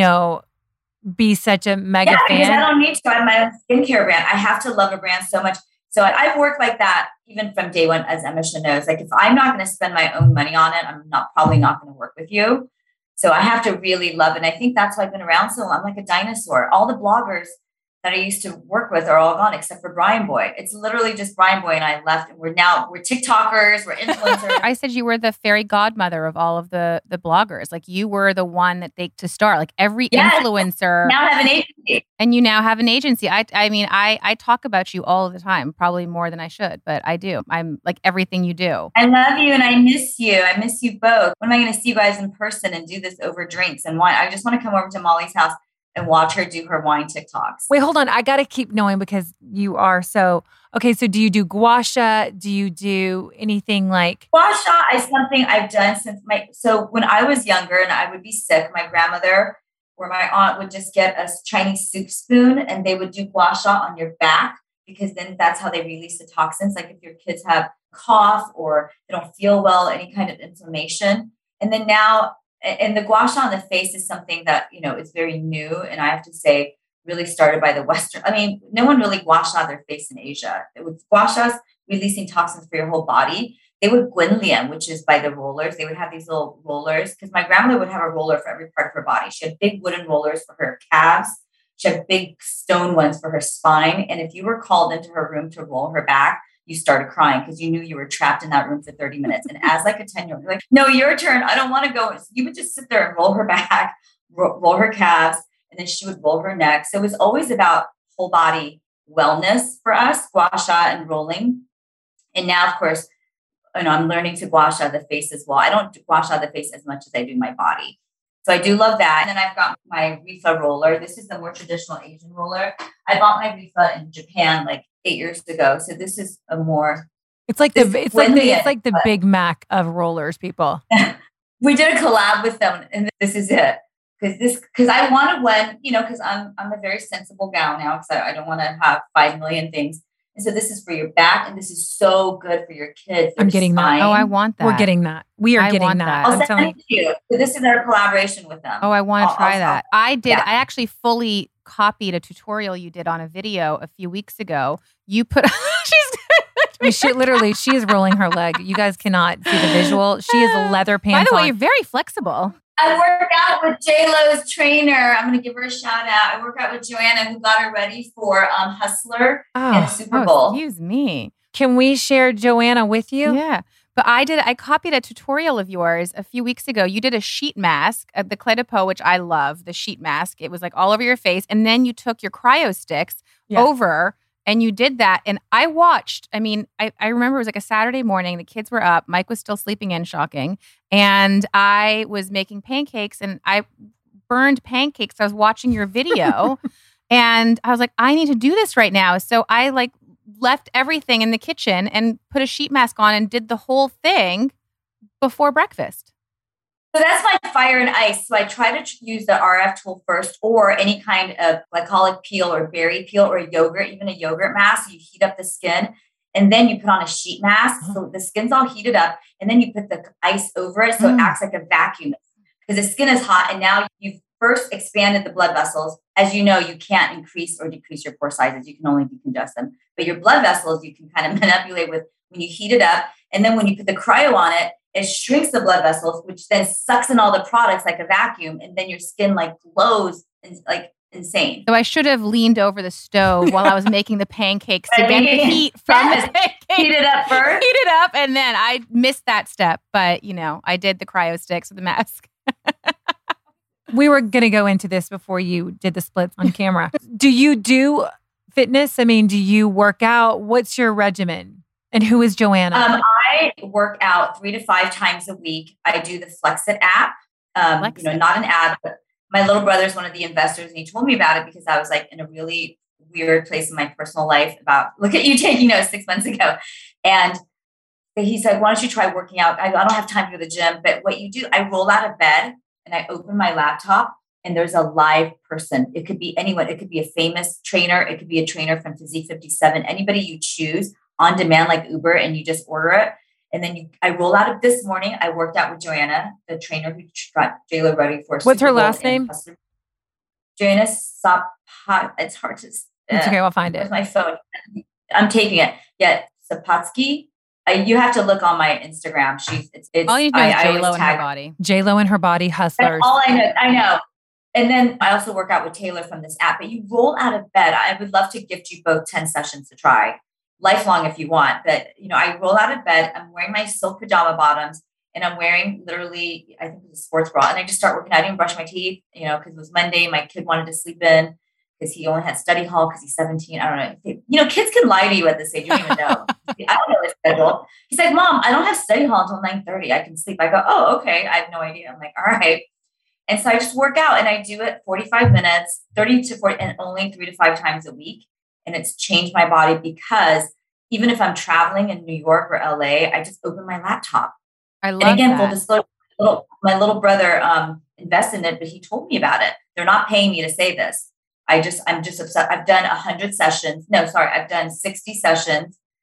be such a mega fan. Because I don't need to. I'm my own skincare brand. I have to love a brand so much. So I've worked like that even from day one, as Emma knows. Like, if I'm not going to spend my own money on it, I'm probably not going to work with you. So I have to really love it. And I think that's why I've been around so long. I'm like a dinosaur. All the bloggers that I used to work with are all gone except for Brian Boy. It's literally just Brian Boy and I left. And we're TikTokers, we're influencers. I said you were the fairy godmother of all of the bloggers. Like, you were the one that to start. Like, every influencer. Now I have an agency. And you now have an agency. I mean, I talk about you all the time, probably more than I should, but I do. I'm like everything you do. I love you and I miss you. I miss you both. When am I going to see you guys in person and do this over drinks and wine? I just want to come over to Molly's house and watch her do her wine TikToks. Wait, hold on. I got to keep knowing, because you are so... Okay, so do you do gua sha? Do you do anything like... Gua sha is something I've done since So when I was younger and I would be sick, my grandmother or my aunt would just get a Chinese soup spoon and they would do gua sha on your back, because then that's how they release the toxins. Like, if your kids have cough or they don't feel well, any kind of inflammation. And then now, and the gua sha on the face is something that, is very new. And I have to say, really started by the Western. I mean, no one really gua sha their face in Asia. With gua sha's releasing toxins for your whole body. They would Guen Lian, which is by the rollers. They would have these little rollers because my grandmother would have a roller for every part of her body. She had big wooden rollers for her calves. She had big stone ones for her spine. And if you were called into her room to roll her back, you started crying because you knew you were trapped in that room for 30 minutes. And as like a 10-year-old, you're like, no, your turn. I don't want to go. So you would just sit there and roll her back, roll her calves, and then she would roll her neck. So it was always about whole body wellness for us, gua sha and rolling. And now, of course, I'm learning to gua sha the face as well. I don't gua sha the face as much as I do my body. So I do love that. And then I've got my Rifa roller. This is the more traditional Asian roller. I bought my Rifa in Japan like 8 years ago. So this is a more. It's like the Big Mac of rollers, people. We did a collab with them, and this is it. Because I wanted one, because I'm a very sensible gal now, because I don't want to have 5 million things. And so this is for your back, and this is so good for your kids. I'm getting spine. that. Oh, I want that. We're getting that. We are getting that. I'll send it to you. So this is our collaboration with them. Oh, I want to try that. I did. Yeah. I actually fully copied a tutorial you did on a video a few weeks ago. You put. She is rolling her leg. You guys cannot see the visual. She is leather pants. By the way, you're very flexible. I work out with J-Lo's trainer. I'm going to give her a shout out. I work out with Joanna, who got her ready for Hustler and Super Bowl. Excuse me. Can we share Joanna with you? Yeah. But I copied a tutorial of yours a few weeks ago. You did a sheet mask, the Clé de Peau, which I love, the sheet mask. It was like all over your face. And then you took your cryo sticks over and you did that. And I watched, I remember it was like a Saturday morning. The kids were up. Mike was still sleeping in, shocking. And I was making pancakes and I burned pancakes. I was watching your video and I was like, I need to do this right now. So I left everything in the kitchen and put a sheet mask on and did the whole thing before breakfast. So that's my fire and ice. So I try to use the RF tool first, or any kind of glycolic peel or berry peel or yogurt, even a yogurt mask. You heat up the skin and then you put on a sheet mask. So the skin's all heated up and then you put the ice over it. So it acts like a vacuum because the skin is hot. And now you've first expanded the blood vessels. As you know, you can't increase or decrease your pore sizes. You can only decongest them. But your blood vessels, you can kind of manipulate with when you heat it up. And then when you put the cryo on it, it shrinks the blood vessels, which then sucks in all the products like a vacuum. And then your skin glows like insane. So I should have leaned over the stove while I was making the pancakes to get the heat from the pancakes. Heat it up first. Heat it up. And then I missed that step. But, I did the cryo sticks with the mask. We were going to go into this before you did the splits on camera. Do you do fitness? Do you work out? What's your regimen? And who is Joanna? I work out 3 to 5 times a week. I do the Flexit app. Not an ad, but my little brother's one of the investors, and he told me about it because I was in a really weird place in my personal life look at you taking notes 6 months ago. And he said, why don't you try working out? I don't have time to go to the gym, but what you do, I roll out of bed and I open my laptop and there's a live person. It could be anyone. It could be a famous trainer. It could be a trainer from Physique 57, anybody you choose on demand like Uber, and you just order it. And then I roll out of this morning. I worked out with Joanna, the trainer who got J-Lo ready for. What's her last name? Joanna Sapat. It's hard to. It's okay. I'll find it. Where's my phone? I'm taking it. Yeah, Sapatsky. You have to look on my Instagram. It's all you know is J-Lo and her body. J-Lo and her body, Hustlers. That's all I know. And then I also work out with Taylor from this app. But you roll out of bed. I would love to gift you both 10 sessions to try. Lifelong if you want. But, I roll out of bed. I'm wearing my silk pajama bottoms. And I'm wearing literally, I think it's a sports bra. And I just start working out. I didn't brush my teeth, because it was Monday. My kid wanted to sleep in because he only had study hall because he's 17. I don't know. Kids can lie to you at this age. You don't even know. I don't know his schedule. He's like, Mom, I don't have study hall until 9:30. I can sleep. I go, oh, okay. I have no idea. I'm like, all right. And so I just work out and I do it 45 minutes, 30 to 40, and only 3 to 5 times a week. And it's changed my body because even if I'm traveling in New York or LA, I just open my laptop. I love and again, that. Full disclosure, my little brother invested in it, but he told me about it. They're not paying me to say this. I'm just upset. I've done 100 sessions. No, sorry. I've done 60 sessions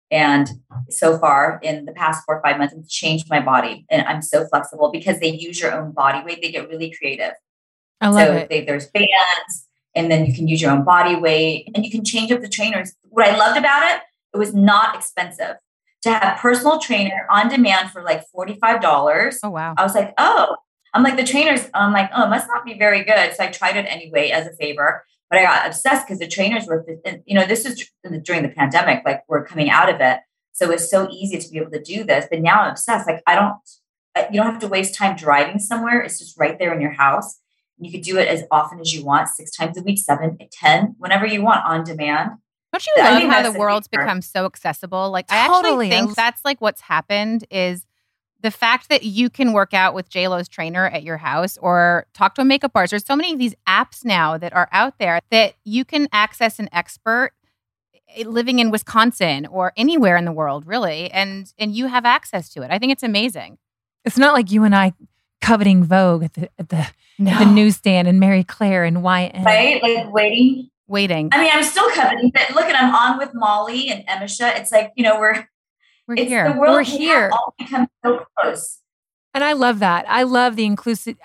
And so far in the past 4 or 5 months, it's changed my body. And I'm so flexible because they use your own body weight. They get really creative. I love it. There's bands, and then you can use your own body weight, and you can change up the trainers. What I loved about it, it was not expensive. To have personal trainer on demand for like $45. Oh, wow. I was like, I'm like, the trainers, I'm like, it must not be very good. So I tried it anyway as a favor, but I got obsessed because the trainers were, this was during the pandemic, like we're coming out of it. So it's so easy to be able to do this. But now I'm obsessed. Like you don't have to waste time driving somewhere. It's just right there in your house. You could do it as often as you want, 6 times a week, 7, 10, whenever you want on demand. Don't you love how the world's become so accessible? Like, I actually think that's like what's happened is the fact that you can work out with JLo's trainer at your house or talk to a makeup artist. There's so many of these apps now that are out there that you can access an expert living in Wisconsin or anywhere in the world, really, and you have access to it. I think it's amazing. It's not like you and I coveting Vogue at the newsstand and Mary Claire and YN. Right? Like waiting. I mean, I'm still coveting, but look, I'm on with Molly and Emisha. It's like, we're here. The world we're here. All become so close. And I love that. I love the inclusivity.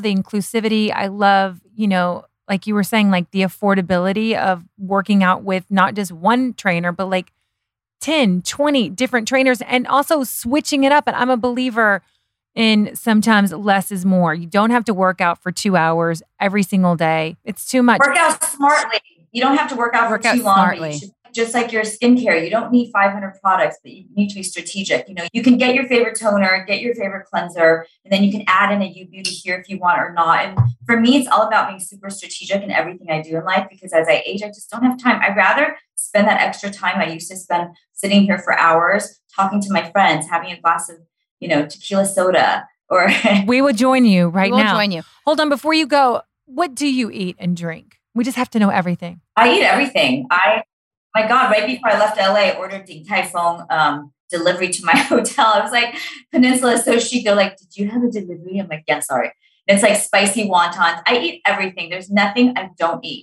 I love, like you were saying, like the affordability of working out with not just one trainer, but like 10, 20 different trainers, and also switching it up. And I'm a believer in sometimes less is more. You don't have to work out for 2 hours every single day. It's too much. Work out smartly. You don't have to work out for too long. Smartly. You should, just like your skincare, you don't need 500 products, but you need to be strategic. You can get your favorite toner, get your favorite cleanser, and then you can add in a U-Beauty here if you want or not. And for me, it's all about being super strategic in everything I do in life, because as I age, I just don't have time. I'd rather spend that extra time I used to spend sitting here for hours, talking to my friends, having a glass of tequila soda, or we will join you right now. We'll join you. Hold on. Before you go, what do you eat and drink? We just have to know everything. I eat everything. My God, right before I left LA, I ordered Din Tai Fung delivery to my hotel. I was like, Peninsula is so chic. They're like, did you have a delivery? I'm like, yeah, sorry. And it's like spicy wontons. I eat everything. There's nothing I don't eat.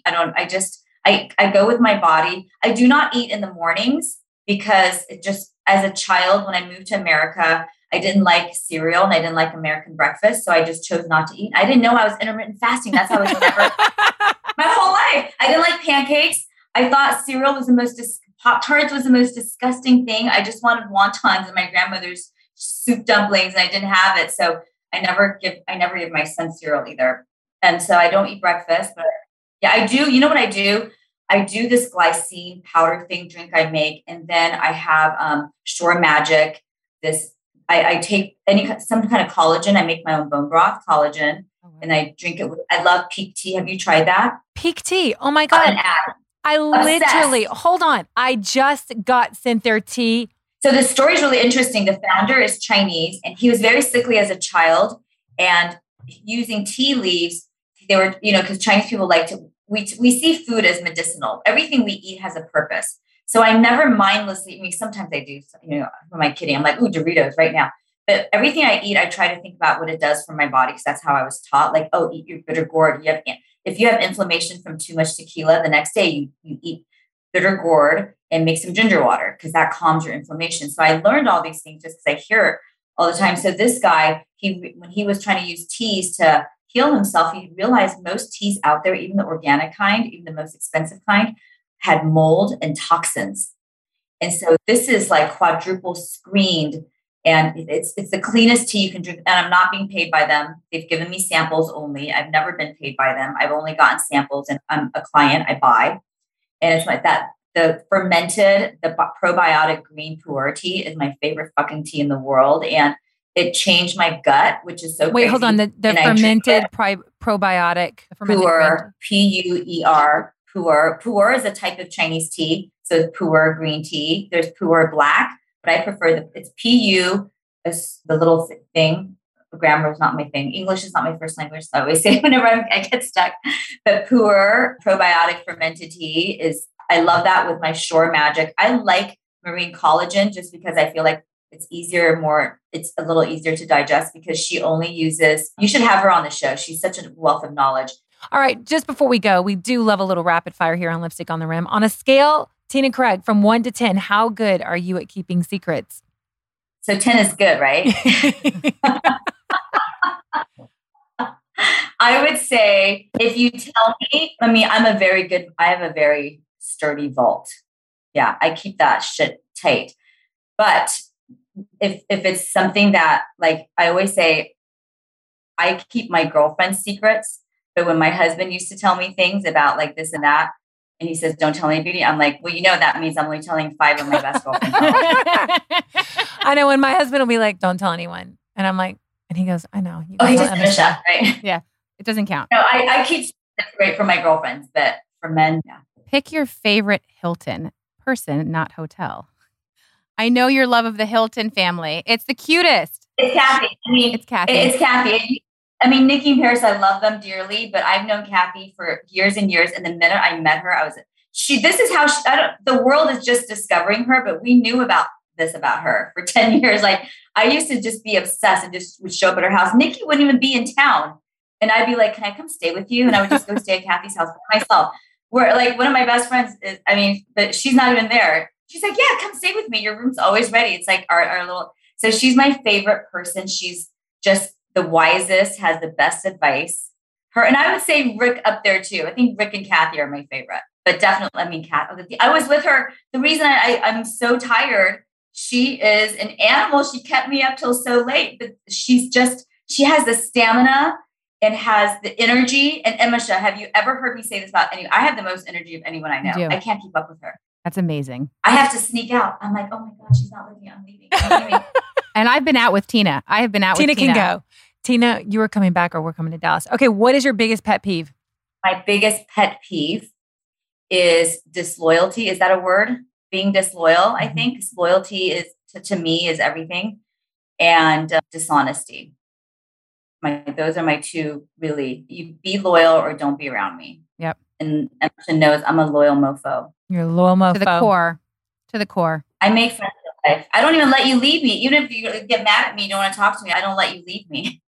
I go with my body. I do not eat in the mornings because it just, as a child, when I moved to America, I didn't like cereal and I didn't like American breakfast. So I just chose not to eat. I didn't know I was intermittent fasting. That's how I was never my whole life. I didn't like pancakes. I thought cereal was Pop-Tarts was the most disgusting thing. I just wanted wontons and my grandmother's soup dumplings, and I didn't have it. So I never give my son cereal either. And so I don't eat breakfast, but yeah, I do. You know what I do? I do this glycine powder drink I make. And then I have Shore Magic. I take some kind of collagen. I make my own bone broth collagen, and I drink it. I love Peak Tea. Have you tried that? Peak Tea. Oh my God. I literally, hold on. I just got sent their tea. So the story is really interesting. The founder is Chinese, and he was very sickly as a child, and using tea leaves, they were, because Chinese people we see food as medicinal. Everything we eat has a purpose. So I never mindlessly, sometimes I do, who am I kidding? I'm like, ooh, Doritos right now. But everything I eat, I try to think about what it does for my body, because that's how I was taught. Like, oh, eat your bitter gourd. If you have inflammation from too much tequila, the next day you eat bitter gourd and make some ginger water, because that calms your inflammation. So I learned all these things just because I hear it all the time. So this guy, when he was trying to use teas to heal himself, he realized most teas out there, even the organic kind, even the most expensive kind, had mold and toxins. And so this is like quadruple screened, and it's the cleanest tea you can drink. And I'm not being paid by them. They've given me samples only. I've never been paid by them. I've only gotten samples, and I'm a client. I buy. And it's like that. The probiotic green pu'er tea is my favorite fucking tea in the world. And it changed my gut, which is so crazy. Wait, hold on. The fermented probiotic. Pu'er, Puer. Pu'er is a type of Chinese tea. So it's pu'er green tea. There's pu'er black, but I prefer it's Pu, the little thing. Grammar is not my thing. English is not my first language, so I always say whenever I get stuck. But pu'er, probiotic fermented tea, I love that with my Shore Magic. I like marine collagen just because I feel like it's a little easier to digest, because she only uses, you should have her on the show. She's such a wealth of knowledge. All right, just before we go, we do love a little rapid fire here on Lipstick on the Rim. On a scale Tina Craig, from 1 to 10, how good are you at keeping secrets? So 10 is good, right? I would say if you tell me, I have a very sturdy vault. Yeah, I keep that shit tight. But if it's something that, like, I always say, I keep my girlfriend's secrets. But when my husband used to tell me things about like this and that, and he says, don't tell anybody, I'm like, well, that means I'm only telling 5 of my best girlfriends. I know when my husband will be like, don't tell anyone. And I'm like, and he goes, I know. He just finished that, right? Yeah, it doesn't count. No, I keep great for my girlfriends, but for men, yeah. Pick your favorite Hilton person, not hotel. I know your love of the Hilton family. It's the cutest. It's Kathy. It's Kathy. It's Kathy. Nikki and Paris, I love them dearly, but I've known Kathy for years and years. And the minute I met her, the world is just discovering her, but we knew about her for 10 years. Like, I used to just be obsessed and just would show up at her house. Nikki wouldn't even be in town. And I'd be like, can I come stay with you? And I would just go stay at Kathy's house by myself. Where, like, one of my best friends but she's not even there. She's like, yeah, come stay with me. Your room's always ready. It's like our little, so she's my favorite person. She's just the wisest, has the best advice. And I would say Rick up there too. I think Rick and Kathy are my favorite, but definitely, Kathy. I was with her. The reason I'm so tired, she is an animal. She kept me up till so late, but she has the stamina and has the energy. And Emisha, have you ever heard me say this about anyone? I have the most energy of anyone I know. I can't keep up with her. That's amazing. I have to sneak out. I'm like, oh my God, she's not leaving. I'm leaving. And I've been out with Tina. Tina can go. Tina, you are coming back or we're coming to Dallas. Okay, what is your biggest pet peeve? My biggest pet peeve is disloyalty. Is that a word? Being disloyal, I think. Loyalty is, to me, is everything. And dishonesty. Those are my two, really. You be loyal or don't be around me. Yep. And Emerson knows I'm a loyal mofo. You're a loyal mofo. To the core. I make friends in life. I don't even let you leave me. Even if you get mad at me, you don't want to talk to me, I don't let you leave me.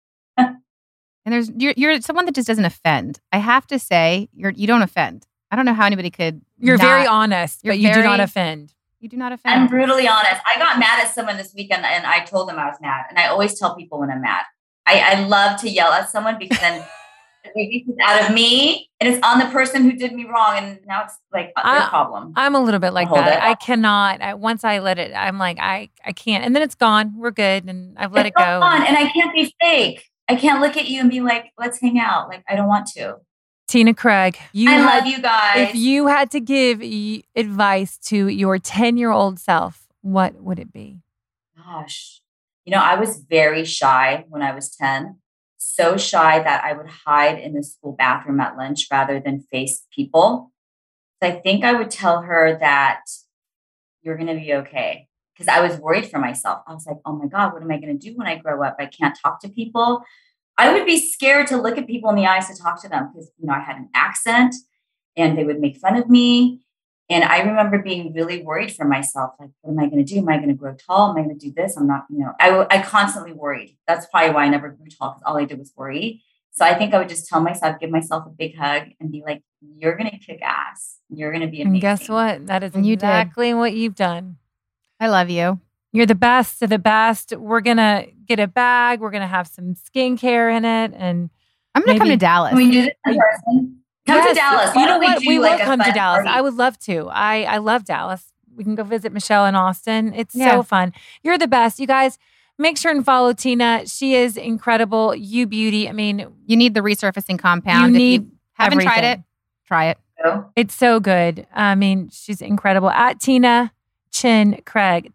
And you're someone that just doesn't offend. I have to say, you don't offend. I don't know how anybody could. You're very honest, but you do not offend. You do not offend. I'm brutally honest. I got mad at someone this weekend and I told them I was mad. And I always tell people when I'm mad. I love to yell at someone because then it releases out of me and it's on the person who did me wrong. And now it's like their problem. I'm a little bit like that. I cannot. Once I let it, I'm like, I can't. And then it's gone. We're good. And I've let it go. And I can't be fake. I can't look at you and be like, let's hang out. Like, I don't want to. Tina Craig, I love you guys. If you had to give advice to your 10-year-old self, what would it be? Gosh, I was very shy when I was 10. So shy that I would hide in the school bathroom at lunch rather than face people. So I think I would tell her that you're going to be okay. Because I was worried for myself. I was like, oh my God, what am I going to do when I grow up? I can't talk to people. I would be scared to look at people in the eyes to talk to them because, I had an accent and they would make fun of me. And I remember being really worried for myself. Like, what am I going to do? Am I going to grow tall? Am I going to do this? I'm not, I constantly worried. That's probably why I never grew tall because all I did was worry. So I think I would just tell myself, give myself a big hug and be like, you're going to kick ass. You're going to be amazing. And guess what? That is exactly what you've done. I love you. You're the best of the best. We're going to get a bag. We're going to have some skincare in it. And I'm going to come to Dallas. Can we do this in person? Come to Dallas. You know what? We will come to Dallas. Party? I would love to. I love Dallas. We can go visit Michelle in Austin. It's so fun. You're the best. You guys, make sure and follow Tina. She is incredible. You beauty. I mean, you need the resurfacing compound. If you haven't tried it, try it. It's so good. I mean, she's incredible. At Tina Chin Craig,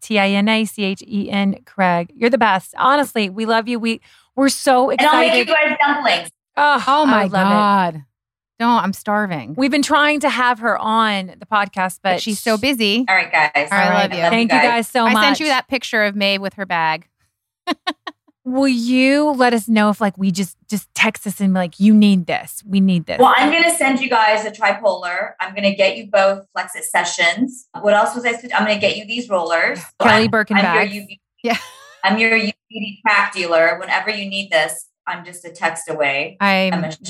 TINACHEN Craig. You're the best. Honestly, we love you. We're so excited. And I'll make you guys dumplings. Oh my God. Don't, I'm starving. We've been trying to have her on the podcast, but she's so busy. All right, guys. I love you. Thank you guys so much. I sent you that picture of Maeve with her bag. Will you let us know if we just text us and be like, you need this. We need this. Well, I'm going to send you guys a tripolar. I'm going to get you both Flexit sessions. What else was I supposed to? I'm going to get you these rollers. Kelly Birkin bags. I'm your beauty crack dealer. Whenever you need this, I'm just a text away. I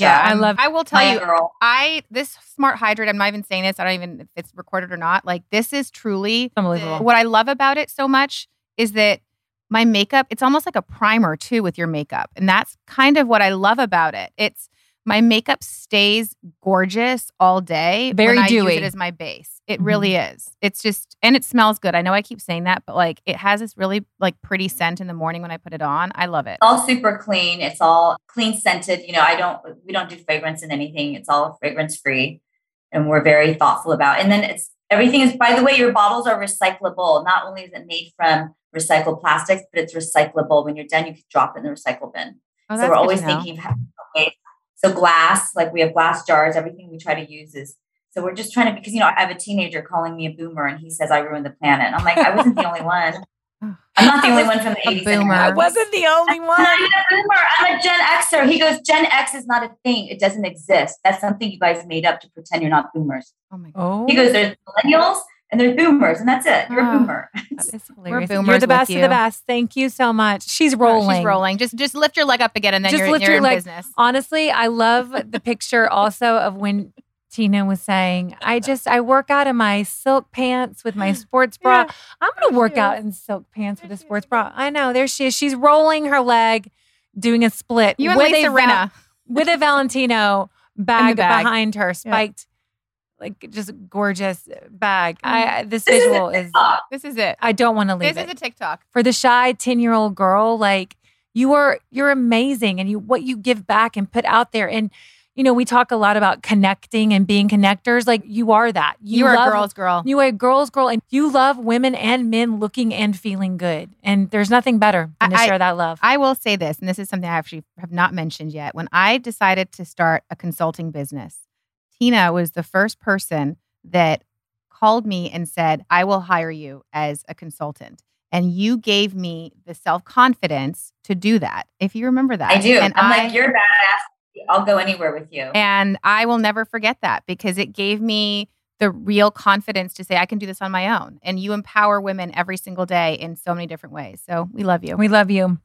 will tell you, girl. This Smart Hydrate, I'm not even saying this. I don't even if it's recorded or not. Like, this is truly unbelievable. What I love about it so much is that my makeup, it's almost like a primer too with your makeup. And that's kind of what I love about it. My makeup stays gorgeous all day. Very when dewy. I use it as my base. It really is. It's just, and it smells good. I know I keep saying that, but like it has this really like pretty scent in the morning when I put it on. I love it. It's all super clean. It's all clean scented. You know, we don't do fragrance in anything. It's all fragrance free, and we're very thoughtful about. And then everything is, by the way, your bottles are recyclable. Not only is it made from recycled plastics, but it's recyclable. When you're done, you can drop it in the recycle bin. Oh, so we're always thinking of ways. So glass, like we have glass jars, everything we try to use is, so we're just trying to, because, you know, I have a teenager calling me a boomer and he says I ruined the planet. And I'm like, I wasn't the only one. I'm not the only one from the 80s. Boomer. I wasn't the only one. I'm not a boomer. I'm a Gen Xer. He goes, Gen X is not a thing. It doesn't exist. That's something you guys made up to pretend you're not boomers. Oh my God. He goes, there's millennials and there's boomers, and that's it. You're a boomer. We're boomers. You're the best with of the best. Thank you so much. She's rolling. She's rolling. Just lift your leg up again, and then you're in business. Honestly, I love the picture also of when Tina was saying, I work out in my silk pants with my sports bra. Yeah, I'm going to work out in silk pants with a sports bra. I know. There she is. She's rolling her leg, doing a split. You and Lisa Rinna. With a Valentino bag behind her, spiked. Like just gorgeous bag. This visual is. This is it. I don't want to leave it. This is a TikTok for the shy 10-year-old girl. Like you're amazing, and what you give back and put out there. And you know, we talk a lot about connecting and being connectors. Like you are that. You are a girl's girl. You are a girl's girl, and you love women and men looking and feeling good. And there's nothing better than to share that love. I will say this, and this is something I actually have not mentioned yet. When I decided to start a consulting business, Tina was the first person that called me and said, I will hire you as a consultant. And you gave me the self-confidence to do that. If you remember that. I do. And I'm like, you're badass. I'll go anywhere with you. And I will never forget that because it gave me the real confidence to say, I can do this on my own. And you empower women every single day in so many different ways. So we love you. We love you.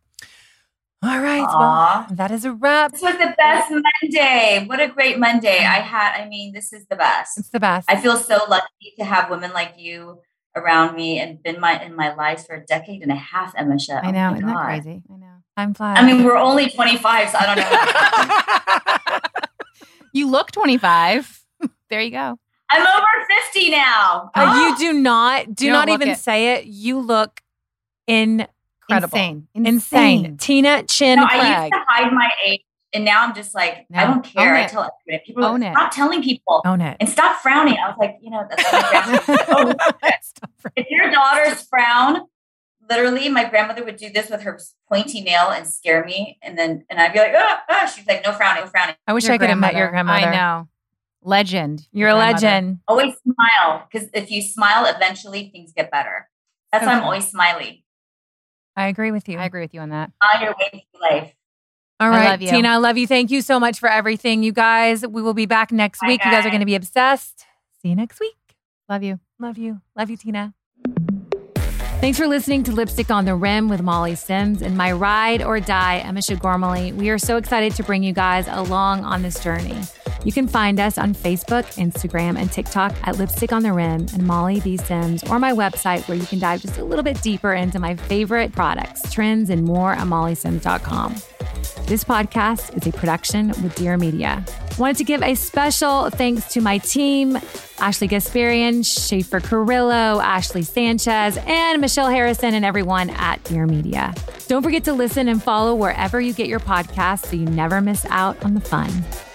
All right. Well, that is a wrap. This was the best Monday. What a great Monday. This is the best. It's the best. I feel so lucky to have women like you around me and been in my life for a decade and a half, Emisha. I know. Isn't that crazy? I know. I'm glad. I mean, we're only 25, so I don't know. You look 25. There you go. I'm over 50 now. You do not even say it. You look incredible. Insane. Tina Chin Craig. I used to hide my age, and now I'm just like, I don't care. I tell everybody. People are like, stop telling people. Own it. And stop frowning. I was like, that's my if your daughters frown, literally, my grandmother would do this with her pointy nail and scare me. And I'd be like, she's like, no frowning, no frowning. I wish I could have met your grandmother. I know. Legend. You're a legend. Always smile. Because if you smile, eventually things get better. That's why I'm always smiley. I agree with you. I agree with you on that. On your way through life. All right, Tina, I love you. Thank you so much for everything. You guys, we will be back next week. You guys are going to be obsessed. See you next week. Love you. Love you. Love you, Tina. Thanks for listening to Lipstick on the Rim with Molly Sims and my ride or die, Emisha Gormley. We are so excited to bring you guys along on this journey. You can find us on Facebook, Instagram, and TikTok at Lipstick on the Rim and Molly B. Sims, or my website where you can dive just a little bit deeper into my favorite products, trends, and more at mollysims.com. This podcast is a production with Dear Media. Wanted to give a special thanks to my team, Ashley Gasparian, Schaefer Carrillo, Ashley Sanchez, and Michelle Harrison, and everyone at Dear Media. Don't forget to listen and follow wherever you get your podcasts so you never miss out on the fun.